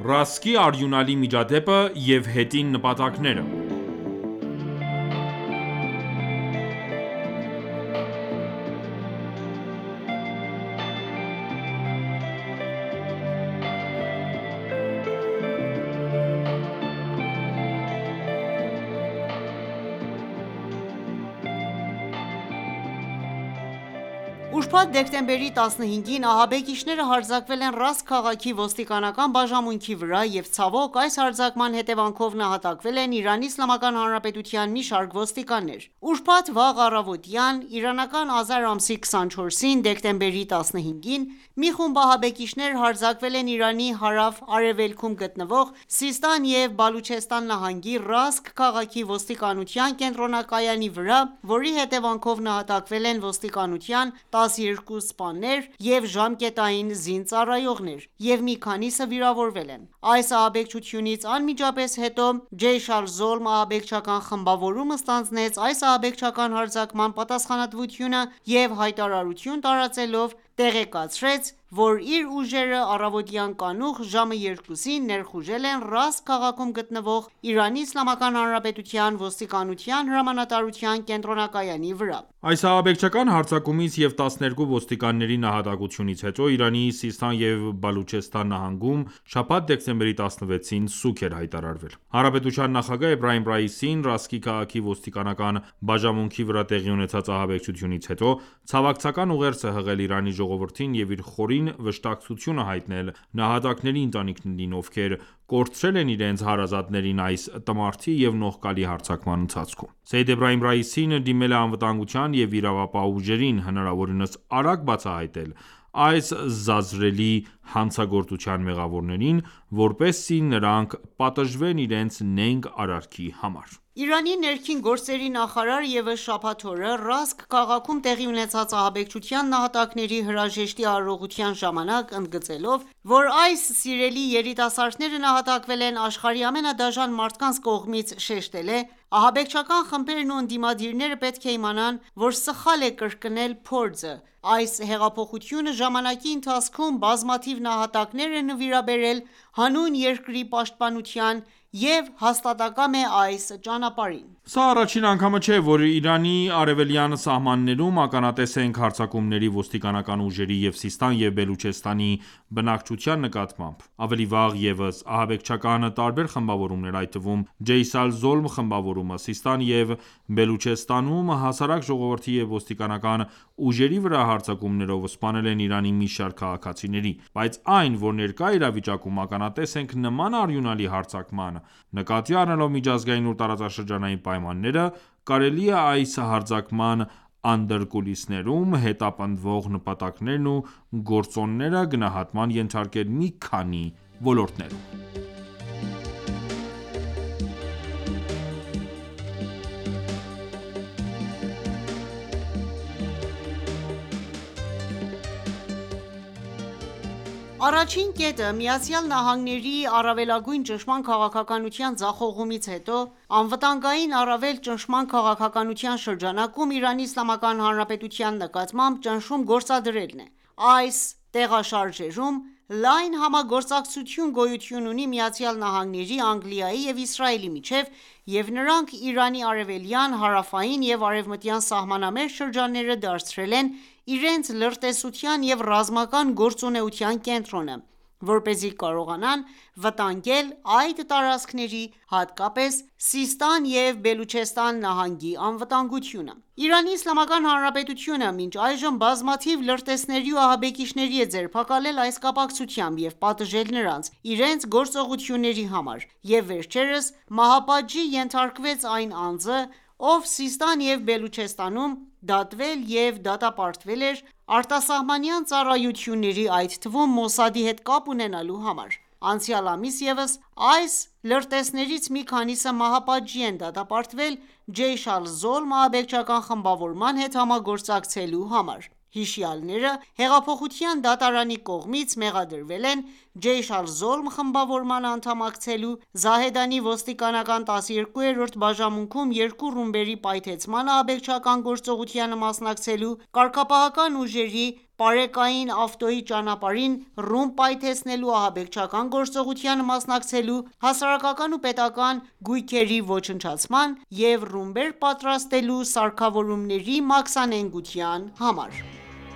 Ռասկի արյունալի միջադեպը և հետին նպատակները։ Ուրբաթ դեկտեմբերի 15-ին ահաբեկիչները հարձակվել են Ռասկ քաղաքի ոստիկանական բաժանմունքի վրա և ցավոք, այս հարձակման հետևանքով նահատակվել են Իրանի Իսլամական Հանրապետության մի շարք ոստիկաններ։ Ուրբաթ վաղ առավոտյան, իրանական ազար ամսի 24-ին, դեկտեմբերի 15-ին, մի խումբ ահաբեկիչներ հարձակվել են Իրանի հարավ-արևելքում գտնվող Սիստան և Բալուչեստան նահանգի Ռասկ քաղաքի ոստիկանության կենտրոնակայանի վրա, որի հետևանքով նահատակվել են ոստիկանության 12 սպաներ և ժամկետային զինծառայողներ, և մի քանիսը վիրավորվել են։ Այս ահաբեկչությունից անմիջապես հետո Ջեյշ ալ-Զոլմ ահաբեկչական խմբավորումը ստանձնեց այս ահաբեկչական հարձակման պատասխանատվությունը և հայտարարություն տարածելով տեղեկացրեց, որ իր ուժերը առավոտյան կանուխ ժամը 2-ին ներխուժել են Ռասկ քաղաքում գտնվող Իրանի Իսլամական Հանրապետության ոստիկանության հրամանատարության կենտրոնակայանի վրա։ Այս ահաբեկչական հարձակումից և 12 ոստիկանների նահատակությունից հետո Իրանի Սիստան և Բալուչեստան նահանգում շաբաթ դեկտեմբերի 16-ին սուգ էր հայտարարվել։ Հանրապետության նախագահ Էբրահիմ Ռայիսին Ռասկի քաղաքի ոստիկանական բաժանմունքի վրա տեղի ունեցած ահաբեկչությունից հետո ցավակցական ուղերձ է հղել Իրանի ժողովրդին և իր խորին վշտակցությունը հայտնել նահատակների ընտանիքներին, ովքեր կորցրել են իրենց հարազատներին այս տմարդի և նողկալի հարձակման ընթացքում։ Սեյեդ Էբրահիմ Ռայիսին դիմել է անվտանգության և իրավապահ ուժերին հնարավորինս արագ բացահայտել այս զազրելի հանցագործության մեղավորներին, որպեսզի նրանք պատժվեն իրենց նենգ արարքի համար։ Իրանի ներքին գործերի նախարար ևս շաբաթ օրը Ռասկ քաղաքում տեղի ունեցած ահաբեկչության նահատակների հրաժեշտի արարողության ժամանակ ընդգծելով, որ այս սիրելի երիտասարդները նահատակվել են աշխարհի ամենադաժան մարդկանց կողմից, շեշտել է.«Ահաբեկչական խմբերն ու ընդդիմադիրները պետք է իմանան, որ սխալ է կրկնել փորձը։ Այս հեղափոխությունը ժամանակի ընթացքում բազմաթիվ նահատակներ է նվիրաբերել հանուն երկրի պաշտպանության և հաստատակամ է այս ճանապարհին»։ Սա առաջին անգամը չէ, որ Իրանի արևելյան սահմաններում ականատես ենք հարձակումների ոստիկանական ուժերի և Սիստան և Բելուչեստանի բնակչության նկատմամբ։ Ավելի վաղ ևս ահաբեկչական տարբեր խմբավորումներ, այդ թվում Ջեյշ ալ-Զոլմ խմբավորումը, Սիստան և Բելուչեստանում հասարակ ժողովրդի և ոստիկանական ուժերի վրա հարձակումներով սպանել են Իրանի մի շարք քաղաքացիների։ Բայց այն, որ ներկա իրավիճակում ականատես ենք նման արյունալի հարձակման, նկատի առնելով միջազգային ու տարածաշրջանային պայմանները, կարելի է այս հարձակման անդրկուլիսներում հետապնդվող նպատակներն ու գործոնները գնահատման ենթարկել մի քանի ոլորտներում։ Առաջին կետը ԱՄՆ-ի առավելագույն ճնշման քաղաքականության ձախողումից հետո անվտանգային առավել ճնշման քաղաքականության շրջանակում Իրանի Իսլամական Հանրապետության նկատմամբ ճնշում գործադրելն է։ Այս տեղաշարժերում լայն համագործակցություն գոյություն ունի ԱՄՆ-ի, Անգլիայի և Իսրայելի միջև, և նրանք Իրանի արևելյան, հարավային և արևմտյան սահմանամերձ շրջանները դարձրել են իրենց լրտեսության և ռազմական գործունեության կենտրոնը, որպեսզի կարողանան վտանգել այդ տարածքների, հատկապես Սիստան և Բելուչեստան նահանգի անվտանգությունը։ Իրանի Իսլամական Հանրապետությունը մինչ այժմ բազմաթիվ լրտեսների ու ահաբեկիչների է ձերբակալել այս կապակցությամբ և պատժել նրանց իրենց գործողությունների համար, և վերջերս մահապատժի ենթարկվեց այն անձը, ով Սիստան և Բելուչեստանում դատվել և դատապարտվել էր արտասահմանյան ծառայությունների, այդ թվում Մոսադի հետ կապ ունենալու համար։ Անցյալ ամիս ևս այս լրտեսներից մի քանիսը մահապատժի են դատապարտվել Ջեյշ ալ-Զոլմ ահաբեկչական խմբավորման հետ համագործակցելու համար։ Հիշյալները Հեղափոխության դատարանի կողմից մեղադրվել են Ջեյշ ալ-Զոլմ խմբավորման անդամակցելու, Զահեդանի ոստիկանական 12-րդ բաժանմունքում երկու ռումբերի պայթեցման ահաբեկչական գործողությանը մասնակցելու, կարգապահական ուժերի պարեկային ավտոյի ճանապարհին ռումբ պայթեցնելու, ահաբեկչական գործողությանը մասնակցելու, հասարակական ու պետական գույքերի ոչնչացման և ռումբեր պատրաստելու սարքավորումների մաքսանենգության համար։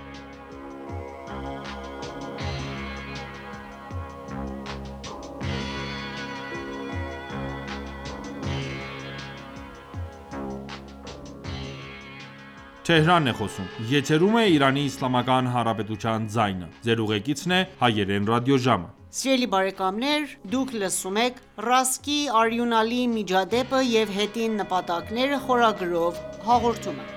Սիրելի բարեկամներ, դուք լսում եք «Ռասկի արյունալի միջադեպը և հետին նպատակները» խորագրով հաղորդումը։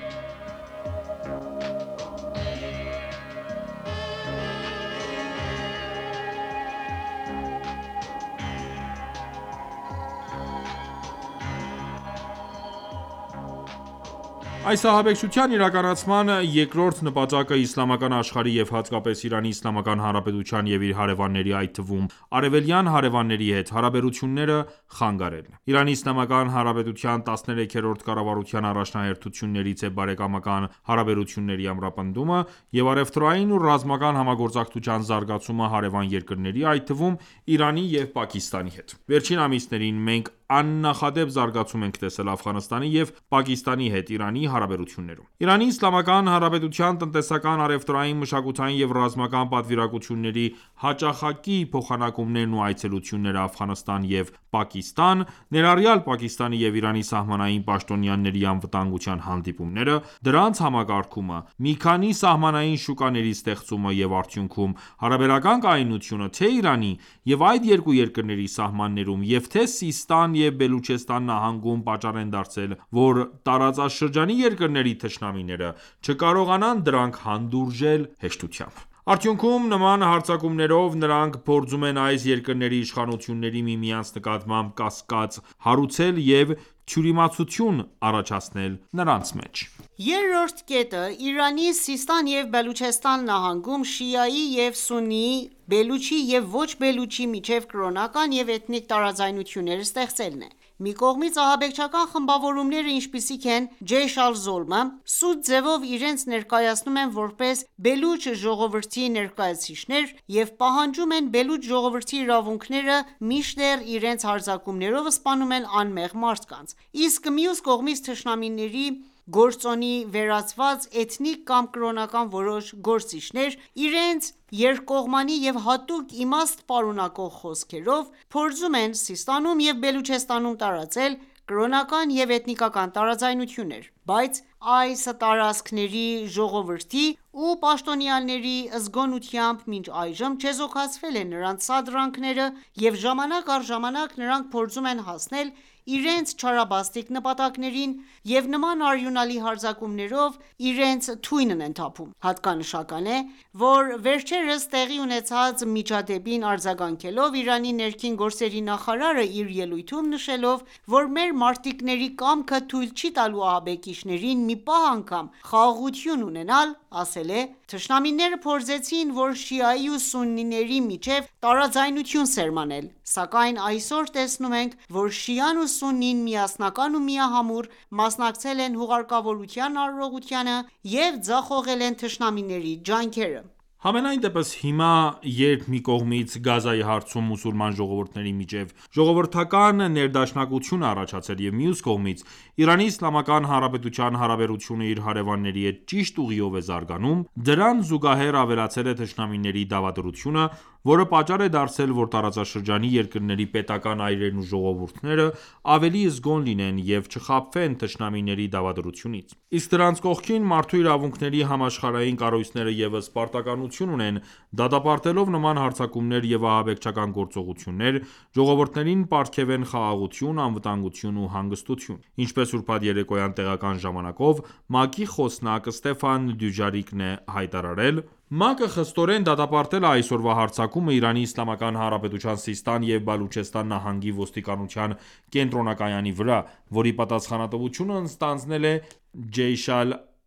Այս ահաբեկչության իրականացման երկրորդ նպատակը իսլամական աշխարհի և հատկապես Իրանի Իսլամական Հանրապետության և իր հարևանների, այդ թվում արևելյան հարևանների հետ հարաբերությունները խանգարելն է։ Իրանի Իսլամական Հանրապետության 13-րդ կառավարության առաջնահերթություններից է բարեկամական հարաբերությունների ամրապնդումը և առևտրային ու ռազմական համագործակցության զարգացումը հարևան երկրների, այդ թվում Իրանի և Պակիստանի հետ։ Վերջին ամիսներին մենք աննախադեպ զարգացում ենք տեսել Աֆղանստանի և Պակիստանի հետ Իրանի հարաբերություններում։ Իրանի Իսլամական Հանրապետության տնտեսական, առևտրային, մշակութային և ռազմական պատվիրակությունների հաճախակի փոխանակումներն ու այցելությունները Աֆղանստան և Պակիստան, ներառյալ Պակիստանի և Իրանի սահմանային պաշտոնյաների անվտանգության հանդիպումները, դրանց համակարգումը, մի քանի սահմանային շուկաների ստեղծումը և արդյունքում հարաբերական կայունությունը թե՛ Իրանի և այդ երկու երկրների սահմաններում և թե՛ Սիստան և Բելուչեստան նահանգում պատճառ են դարձել, որ տարածաշրջանի երկրների թշնամիները չկարողանան դրանք հանդուրժել հեշտությամբ։ Արդյունքում, նման հարձակումներով նրանք փորձում են այս երկրների իշխանությունների միմյանց նկատմամբ կասկած հարուցել և թյուրիմացություն առաջացնել նրանց մեջ։ Երրորդ կետը Իրանի Սիստան և Բելուչեստան նահանգում շիայի և սուննիի, բելուչի և ոչ բելուչի միջև կրոնական և էթնիկ տարաձայնություններ ստեղծելն է։ Մի կողմից ահաբեկչական խմբավորումները, ինչպիսիք են Ջեյշ ալ-Զոլմը, սուտ ձևով իրենց ներկայացնում են որպես բելուչ ժողովրդի ներկայացուցիչներ և պահանջում են բելուչ ժողովրդի իրավունքները, մինչդեռ իրենց հարձակումներով սպանում են անմեղ մարդկանց, իսկ մյուս կողմից թշնամիների գործոնի վերածված էթնիկ կամ կրոնական որոշ գործիչներ իրենց երկկողմանի և հատուկ իմաստ պարունակող խոսքերով փորձում են Սիստանում և Բելուչեստանում տարածել կրոնական և էթնիկական տարաձայնություններ, բայց այս տարածքների ժողովրդի ու պաշտոնյաների զգոնությամբ մինչ այժմ չեզոքացվել են նրանց սադրանքները և ժամանակ առ ժամանակ նրանք փորձում են հասնել իրենց չարաբաստիկ նպատակներին և նման արյունալի հարձակումներով իրենց թույնն են թափում։ Հատկանշական է, որ վերջերս տեղի ունեցած միջադեպին արձագանքելով Իրանի ներքին գործերի նախարարը իր ելույթում նշելով, որ մեր մարտիկների կամքը թույլ չի տալու ահաբեկիչներին մի պահ անգամ խաղաղություն ունենալ, ասել է.«Թշնամիները փորձեցին, որ շիայի ու սուննիների միջև տարաձայնություն սերմանել, սակայն այսօր տեսնում ենք, որ շիան ու սուննին միասնական ու միահամուռ մասնակցել են հուղարկավորության արարողությանը և ձախողել են թշնամիների ջանքերը»։ Համենայն դեպս, հիմա, երբ մի կողմից Գազայի հարցում մուսուլման ժողովուրդների միջև ժողովրդական ներդաշնակություն է առաջացել և մյուս կողմից Իրանի Իսլամական Հանրապետության հարաբերությունը իր հարևանների հետ ճիշտ ուղիով է զարգանում, դրան զուգահեռ ավելացել է թշնամիների դավադրությունը, որը պատճառ է դարձել, որ տարածաշրջանի երկրների պետական այրերն ու ժողովուրդները ավելի զգոն լինեն և չխաբվեն թշնամիների դավադրությունից։ Իսկ դրանց կողքին, մարդու իրավունքների համաշխարհային կառույցները ևս պարտականություն ունեն դատապարտելով նման հարձակումներ և ահաբեկչական գործողություններ, ժողովուրդներին պարգևեն խաղաղություն, անվտանգություն ու հանգստություն։ Ինչպես ուրբաթ երեկոյան տեղական ժամանակով ՄԱԿ-ի խոսնակ Ստեֆան Դյուջարիկն է հայտարարել. «ՄԱԿ-ը խստորեն դատապարտել է այսօրվա հարձակումը Իրանի Իսլամական Հանրապետության Սիստան և Բալուչեստան նահանգի ոստիկանության կենտրոնակայանի վրա, որի պատասխանատվությունը ստանձնել է Ջեյշ ալ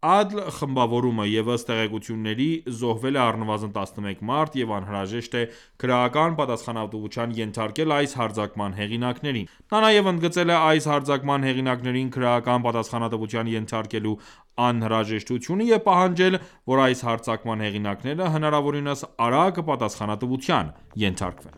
Ադլ խմբավորումը ևս տեղեկությունների զոհվել է առնվազն 11 մարդ և անհրաժեշտ է քրեական պատասխանատվության ենթարկել այս հարձակման հեղինակներին: Նա նաև ընդգծել է այս հարձակման հեղինակներին քրեական պատասխանատվության ենթարկելու անհրաժեշտությունը և պահանջել, որ այս հարձակման հեղինակները հնարավորինս արագ պատասխանատվության ենթարկվեն: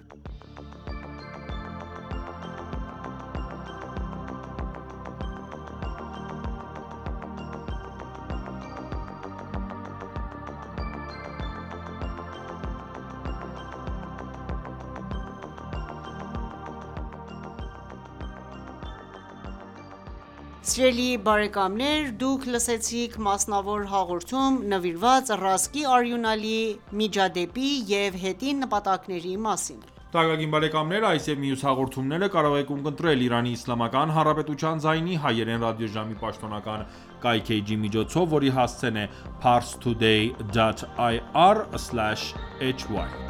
Սիրելի բարեկամներ դուք լսեցիք մասնավոր հաղորդում նվիրված Ռասկի արյունալի միջադեպի և հետին նպատակների մասին: Թանկագին բարեկամներ այս և մյուս հաղորդումները կարող եք ունկնդրել Իրանի Իսլամական Հանրապետության ձայնի հայերեն ռադիոժամի պաշտոնական կայքէջի միջոցով, որի հասցեն է parstoday.ir/hy